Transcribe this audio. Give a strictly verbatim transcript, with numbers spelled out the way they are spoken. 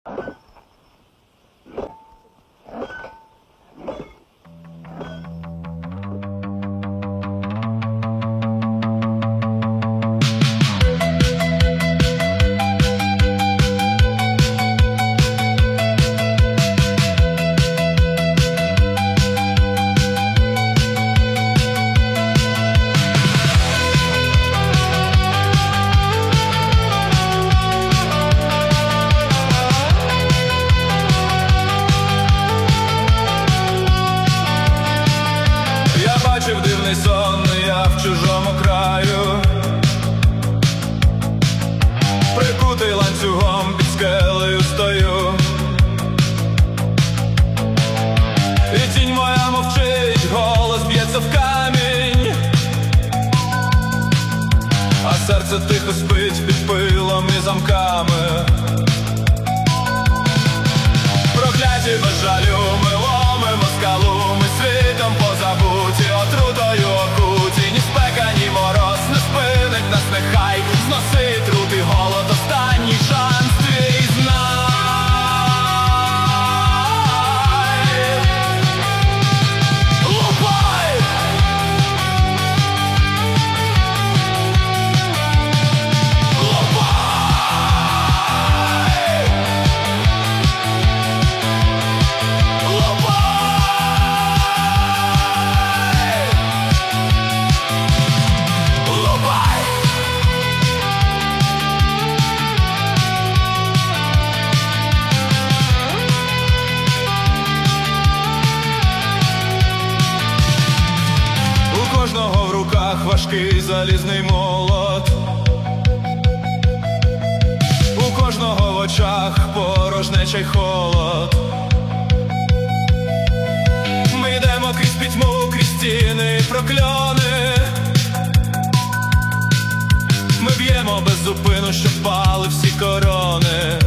Бачив дивний сон, я в чужому краю, прикутий ланцюгом під скелею стою, і тінь моя мовчить, голос б'ється в камінь, а серце тихо спить під пилом і замками. Прокляті без жалю ми ломимо скалу, ми світом позабуті, отрутою окуті. Ні спека, ні мороз не спинить нас, нехай зносить рути голод, останній шанс твій, знай. Лупай! Лупай! У кожного в руках важкий залізний молот, у кожного в очах порожнеча й холод. Ми йдемо крізь пітьму, крізь стіни і прокльони. Ми б'ємо без зупину, щоб пали всі корони.